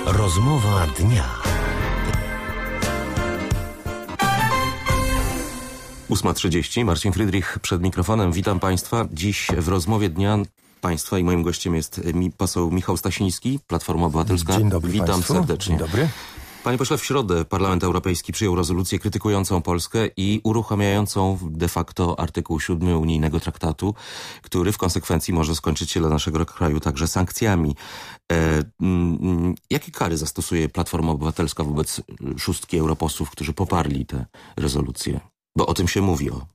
Rozmowa dnia. 8:30. Marcin Frydrich przed mikrofonem. Witam Państwa. Dziś w rozmowie dnia Państwa i moim gościem jest poseł Michał Stasiński, Platforma Obywatelska. Dzień dobry Witam Państwu. serdecznie. Dzień dobry. Panie pośle, w środę Parlament Europejski przyjął rezolucję krytykującą Polskę i uruchamiającą de facto artykuł 7 unijnego traktatu, który w konsekwencji może skończyć się dla naszego kraju także sankcjami. Jakie kary zastosuje Platforma Obywatelska wobec szóstki europosłów, którzy poparli tę rezolucję? Bo o tym się mówi, o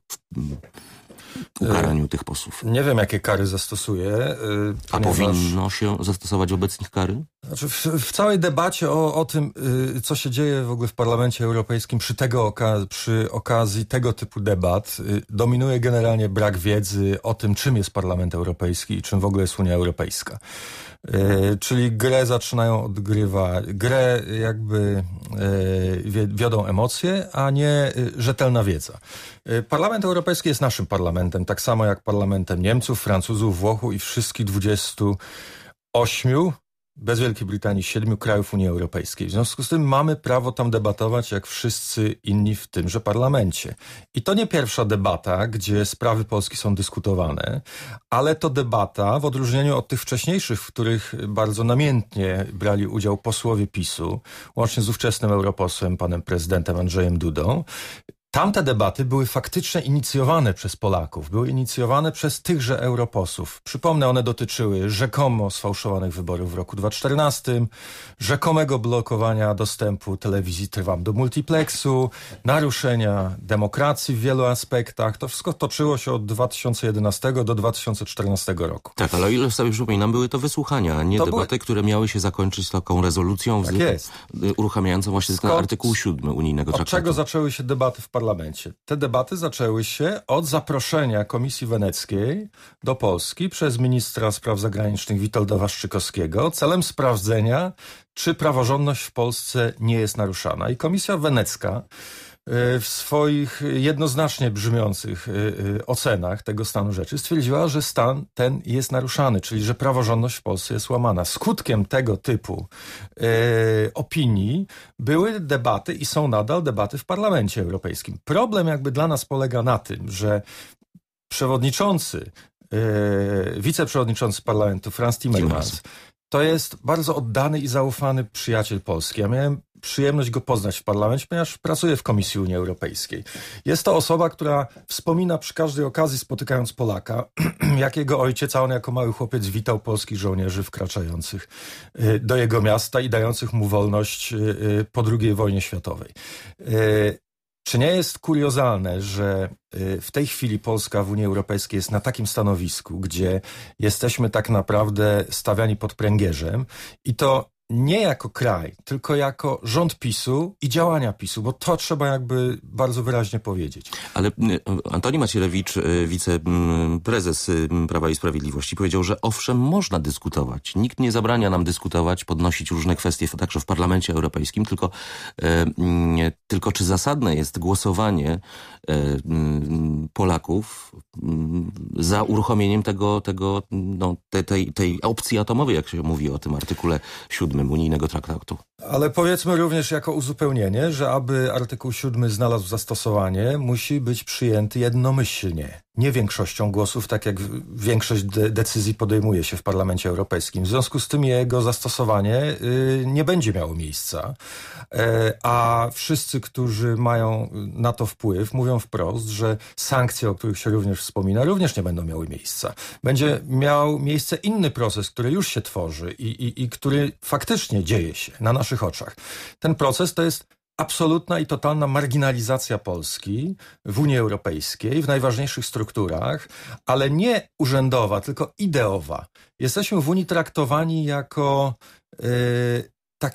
ukaraniu tych posłów. Nie wiem, jakie kary zastosuje. A powinno się zastosować wobec nich kary? Znaczy w całej debacie o tym, co się dzieje w ogóle w Parlamencie Europejskim przy okazji tego typu debat, dominuje generalnie brak wiedzy o tym, czym jest Parlament Europejski i czym w ogóle jest Unia Europejska. Czyli grę zaczynają odgrywać, grę jakby wiodą emocje, a nie rzetelna wiedza. Parlament Europejski jest naszym parlamentem, tak samo jak parlamentem Niemców, Francuzów, Włochów i wszystkich 28, bez Wielkiej Brytanii, 7 krajów Unii Europejskiej. W związku z tym mamy prawo tam debatować jak wszyscy inni w tymże parlamencie. I to nie pierwsza debata, gdzie sprawy Polski są dyskutowane, ale to debata, w odróżnieniu od tych wcześniejszych, w których bardzo namiętnie brali udział posłowie PiS-u, łącznie z ówczesnym europosłem, panem prezydentem Andrzejem Dudą. Tamte debaty były faktycznie inicjowane przez Polaków, były inicjowane przez tychże europosłów. Przypomnę, one dotyczyły rzekomo sfałszowanych wyborów w roku 2014, rzekomego blokowania dostępu telewizji Trwam do multiplexu, naruszenia demokracji w wielu aspektach. To wszystko toczyło się od 2011 do 2014 roku. Tak, ale o ile sobie przypominam, były to wysłuchania, a nie debaty, które miały się zakończyć taką rezolucją uruchamiającą właśnie ten artykuł 7 unijnego traktatu. Od czego zaczęły się debaty w parlamencie? Te debaty zaczęły się od zaproszenia Komisji Weneckiej do Polski przez ministra spraw zagranicznych Witolda Waszczykowskiego celem sprawdzenia, czy praworządność w Polsce nie jest naruszana. I Komisja Wenecka w swoich jednoznacznie brzmiących ocenach tego stanu rzeczy stwierdziła, że stan ten jest naruszany, czyli że praworządność w Polsce jest łamana. Skutkiem tego typu opinii były debaty i są nadal debaty w Parlamencie Europejskim. Problem jakby dla nas polega na tym, że wiceprzewodniczący Parlamentu Frans Timmermans to jest bardzo oddany i zaufany przyjaciel Polski. Ja miałem przyjemność go poznać w parlamencie, ponieważ pracuję w Komisji Unii Europejskiej. Jest to osoba, która wspomina przy każdej okazji, spotykając Polaka, jak jego ojciec, a on jako mały chłopiec witał polskich żołnierzy wkraczających do jego miasta i dających mu wolność po II wojnie światowej. Czy nie jest kuriozalne, że w tej chwili Polska w Unii Europejskiej jest na takim stanowisku, gdzie jesteśmy tak naprawdę stawiani pod pręgierzem i to nie jako kraj, tylko jako rząd PiS-u i działania PiS-u, bo to trzeba jakby bardzo wyraźnie powiedzieć. Ale Antoni Macierewicz, wiceprezes Prawa i Sprawiedliwości, powiedział, że owszem, można dyskutować. Nikt nie zabrania nam dyskutować, podnosić różne kwestie także w Parlamencie Europejskim, tylko czy zasadne jest głosowanie Polaków za uruchomieniem tej opcji atomowej, jak się mówi o tym artykule 7 unijnego traktatu. Ale powiedzmy również jako uzupełnienie, że aby artykuł 7 znalazł zastosowanie, musi być przyjęty jednomyślnie, nie większością głosów, tak jak większość decyzji podejmuje się w Parlamencie Europejskim. W związku z tym jego zastosowanie nie będzie miało miejsca, a wszyscy, którzy mają na to wpływ, mówią wprost, że sankcje, o których się również wspomina, również nie będą miały miejsca. Będzie miał miejsce inny proces, który już się tworzy i który faktycznie dzieje się na naszych oczach. Ten proces to jest absolutna i totalna marginalizacja Polski w Unii Europejskiej, w najważniejszych strukturach, ale nie urzędowa, tylko ideowa. Jesteśmy w Unii traktowani jako taki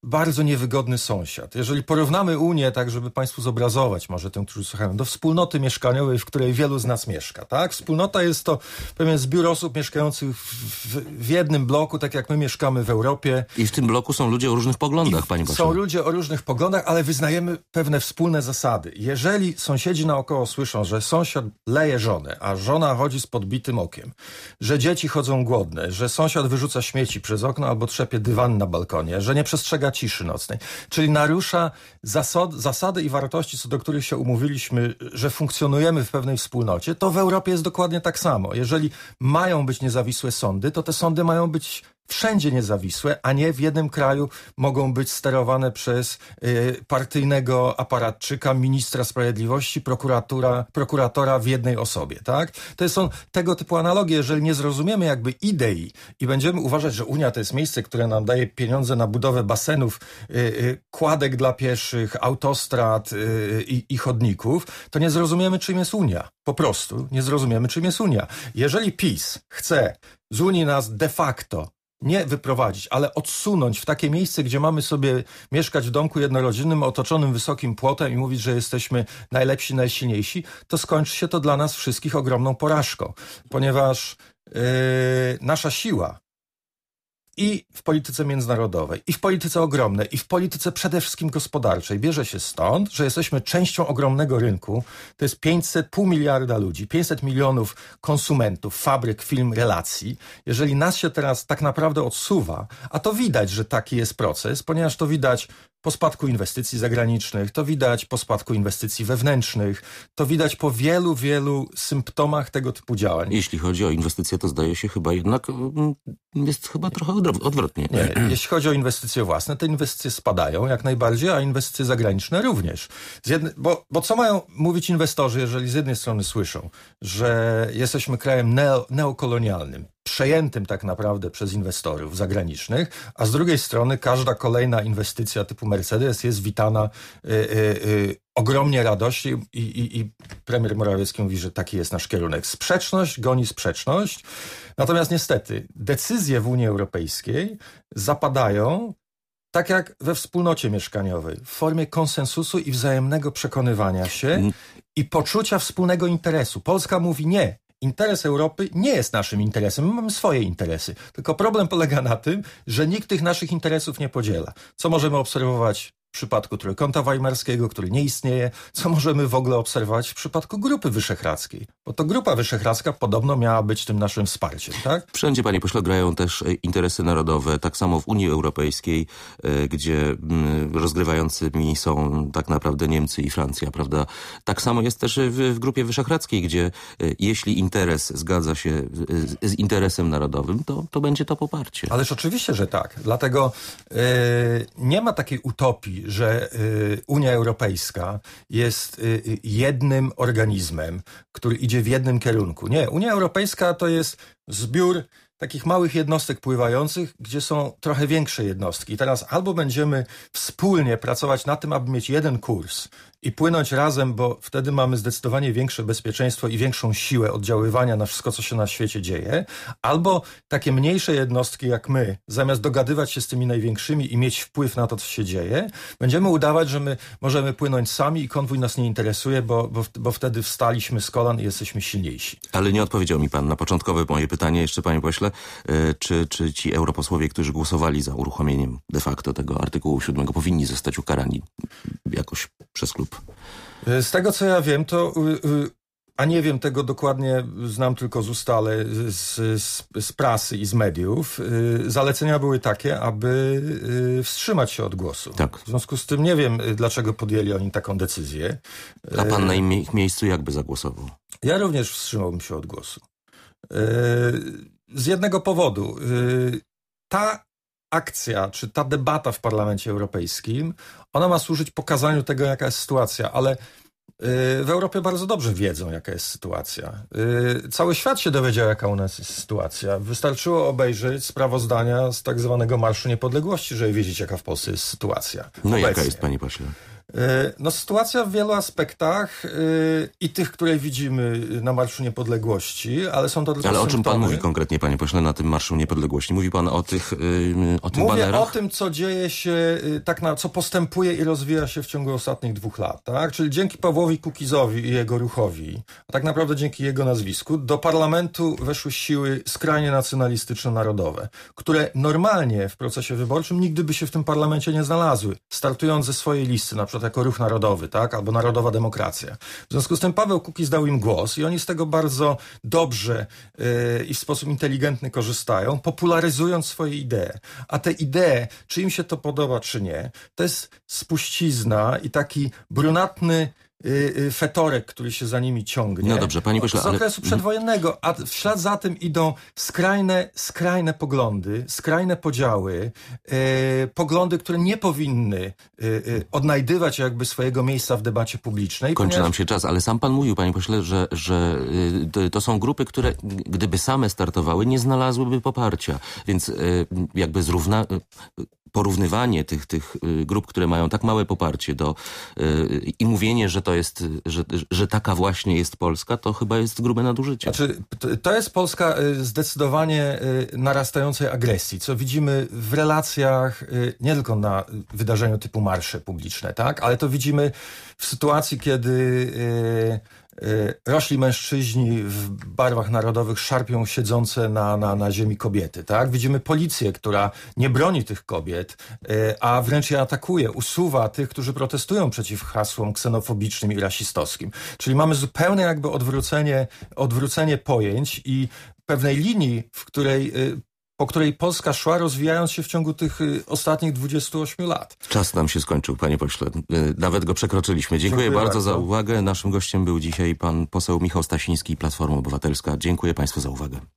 bardzo niewygodny sąsiad. Jeżeli porównamy Unię, tak żeby Państwu zobrazować, może tym, którzy słuchają, do wspólnoty mieszkaniowej, w której wielu z nas mieszka, tak? Wspólnota jest to pewien zbiór osób mieszkających w jednym bloku, tak jak my mieszkamy w Europie. I w tym bloku są ludzie o różnych poglądach, panie pośle. Są ludzie o różnych poglądach, ale wyznajemy pewne wspólne zasady. Jeżeli sąsiedzi naokoło słyszą, że sąsiad leje żonę, a żona chodzi z podbitym okiem, że dzieci chodzą głodne, że sąsiad wyrzuca śmieci przez okno albo trzepie dywan na balkonie, że nie przestrzega ciszy nocnej, czyli narusza zasady i wartości, co do których się umówiliśmy, że funkcjonujemy w pewnej wspólnocie, to w Europie jest dokładnie tak samo. Jeżeli mają być niezawisłe sądy, to te sądy mają być wszędzie niezawisłe, a nie w jednym kraju mogą być sterowane przez partyjnego aparatczyka, ministra sprawiedliwości, prokuratora w jednej osobie, tak? To są tego typu analogie. Jeżeli nie zrozumiemy jakby idei i będziemy uważać, że Unia to jest miejsce, które nam daje pieniądze na budowę basenów, kładek dla pieszych, autostrad i chodników, to nie zrozumiemy, czym jest Unia. Po prostu nie zrozumiemy, czym jest Unia. Jeżeli PiS chce z Unii nas de facto nie wyprowadzić, ale odsunąć w takie miejsce, gdzie mamy sobie mieszkać w domku jednorodzinnym otoczonym wysokim płotem i mówić, że jesteśmy najlepsi, najsilniejsi, to skończy się to dla nas wszystkich ogromną porażką. Ponieważ nasza siła i w polityce międzynarodowej, i w polityce ogromnej, i w polityce przede wszystkim gospodarczej bierze się stąd, że jesteśmy częścią ogromnego rynku. To jest 500,5 miliarda ludzi, 500 milionów konsumentów, fabryk, firm, relacji. Jeżeli nas się teraz tak naprawdę odsuwa, a to widać, że taki jest proces, ponieważ to widać po spadku inwestycji zagranicznych, to widać po spadku inwestycji wewnętrznych, to widać po wielu, wielu symptomach tego typu działań. Jeśli chodzi o inwestycje, to zdaje się chyba jednak jest chyba trochę odwrotnie. Nie, jeśli chodzi o inwestycje własne, te inwestycje spadają jak najbardziej, a inwestycje zagraniczne również. Bo co mają mówić inwestorzy, jeżeli z jednej strony słyszą, że jesteśmy krajem neokolonialnym, przejętym tak naprawdę przez inwestorów zagranicznych, a z drugiej strony każda kolejna inwestycja typu Mercedes jest witana ogromnie radośnie i premier Morawiecki mówi, że taki jest nasz kierunek. Sprzeczność goni sprzeczność. Natomiast niestety decyzje w Unii Europejskiej zapadają tak jak we wspólnocie mieszkaniowej, w formie konsensusu i wzajemnego przekonywania się i poczucia wspólnego interesu. Polska mówi nie. Interes Europy nie jest naszym interesem, my mamy swoje interesy. Tylko problem polega na tym, że nikt tych naszych interesów nie podziela. Co możemy obserwować w przypadku Trójkąta Weimarskiego, który nie istnieje, co możemy w ogóle obserwować w przypadku Grupy Wyszehradzkiej. Bo to Grupa Wyszehradzka podobno miała być tym naszym wsparciem, tak? Wszędzie, panie pośle, grają też interesy narodowe, tak samo w Unii Europejskiej, gdzie rozgrywającymi są tak naprawdę Niemcy i Francja, prawda? Tak samo jest też w Grupie Wyszehradzkiej, gdzie jeśli interes zgadza się z interesem narodowym, to będzie to poparcie. Ależ oczywiście, że tak. Dlatego nie ma takiej utopii, że Unia Europejska jest jednym organizmem, który idzie w jednym kierunku. Nie, Unia Europejska to jest zbiór takich małych jednostek pływających, gdzie są trochę większe jednostki. I teraz albo będziemy wspólnie pracować na tym, aby mieć jeden kurs i płynąć razem, bo wtedy mamy zdecydowanie większe bezpieczeństwo i większą siłę oddziaływania na wszystko, co się na świecie dzieje, albo takie mniejsze jednostki jak my, zamiast dogadywać się z tymi największymi i mieć wpływ na to, co się dzieje, będziemy udawać, że my możemy płynąć sami i konwój nas nie interesuje, bo wtedy wstaliśmy z kolan i jesteśmy silniejsi. Ale nie odpowiedział mi pan na początkowe moje pytanie, jeszcze panie pośle, czy ci europosłowie, którzy głosowali za uruchomieniem de facto tego artykułu 7 powinni zostać ukarani jakoś przez klub? Z tego, co ja wiem, to a nie wiem tego dokładnie, znam tylko z ust, ale z prasy i z mediów, zalecenia były takie, aby wstrzymać się od głosu. Tak. W związku z tym nie wiem, dlaczego podjęli oni taką decyzję. A pan na ich miejscu jakby zagłosował? Ja również wstrzymałbym się od głosu. Z jednego powodu. Ta akcja, czy ta debata w Parlamencie Europejskim, ona ma służyć pokazaniu tego, jaka jest sytuacja, ale w Europie bardzo dobrze wiedzą, jaka jest sytuacja. Cały świat się dowiedział, jaka u nas jest sytuacja. Wystarczyło obejrzeć sprawozdania z tak zwanego Marszu Niepodległości, żeby wiedzieć, jaka w Polsce jest sytuacja. No obecnie. jaka jest, panie pośle? No, sytuacja w wielu aspektach i tych, które widzimy na Marszu Niepodległości, ale są to tylko Ale o czym pan symptomy. mówi konkretnie, panie pośle, na tym Marszu Niepodległości? Mówi pan o tych Mówię banerach? o tym, co dzieje się, co postępuje i rozwija się w ciągu ostatnich 2 lat, tak? Czyli dzięki Pawłowi Kukizowi i jego ruchowi, a tak naprawdę dzięki jego nazwisku, do parlamentu weszły siły skrajnie nacjonalistyczno-narodowe, które normalnie w procesie wyborczym nigdy by się w tym parlamencie nie znalazły, startując ze swojej listy, na przykład jako Ruch Narodowy, tak? Albo Narodowa Demokracja. W związku z tym Paweł Kukiz dał im głos i oni z tego bardzo dobrze i w sposób inteligentny korzystają, popularyzując swoje idee. A te idee, czy im się to podoba, czy nie, to jest spuścizna i taki brunatny fetorek, który się za nimi ciągnie. No dobrze, panie pośle, z okresu przedwojennego, a w ślad za tym idą skrajne poglądy, skrajne podziały, poglądy, które nie powinny odnajdywać jakby swojego miejsca w debacie publicznej. Kończy nam się czas, ale sam pan mówił, panie pośle, że to są grupy, które gdyby same startowały, nie znalazłyby poparcia. Więc jakby porównywanie tych grup, które mają tak małe poparcie i mówienie, że to jest, że taka właśnie jest Polska, to chyba jest grube nadużycie. Znaczy, to jest Polska zdecydowanie narastającej agresji, co widzimy w relacjach nie tylko na wydarzeniu typu marsze publiczne, tak? Ale to widzimy w sytuacji, kiedy rośli mężczyźni w barwach narodowych szarpią siedzące na ziemi kobiety, tak? Widzimy policję, która nie broni tych kobiet, a wręcz je atakuje, usuwa tych, którzy protestują przeciw hasłom ksenofobicznym i rasistowskim. Czyli mamy zupełne jakby odwrócenie pojęć i pewnej linii, po której Polska szła, rozwijając się w ciągu tych ostatnich 28 lat. Czas nam się skończył, panie pośle. Nawet go przekroczyliśmy. Dziękuję bardzo za uwagę. Naszym gościem był dzisiaj pan poseł Michał Stasiński, Platforma Obywatelska. Dziękuję państwu za uwagę.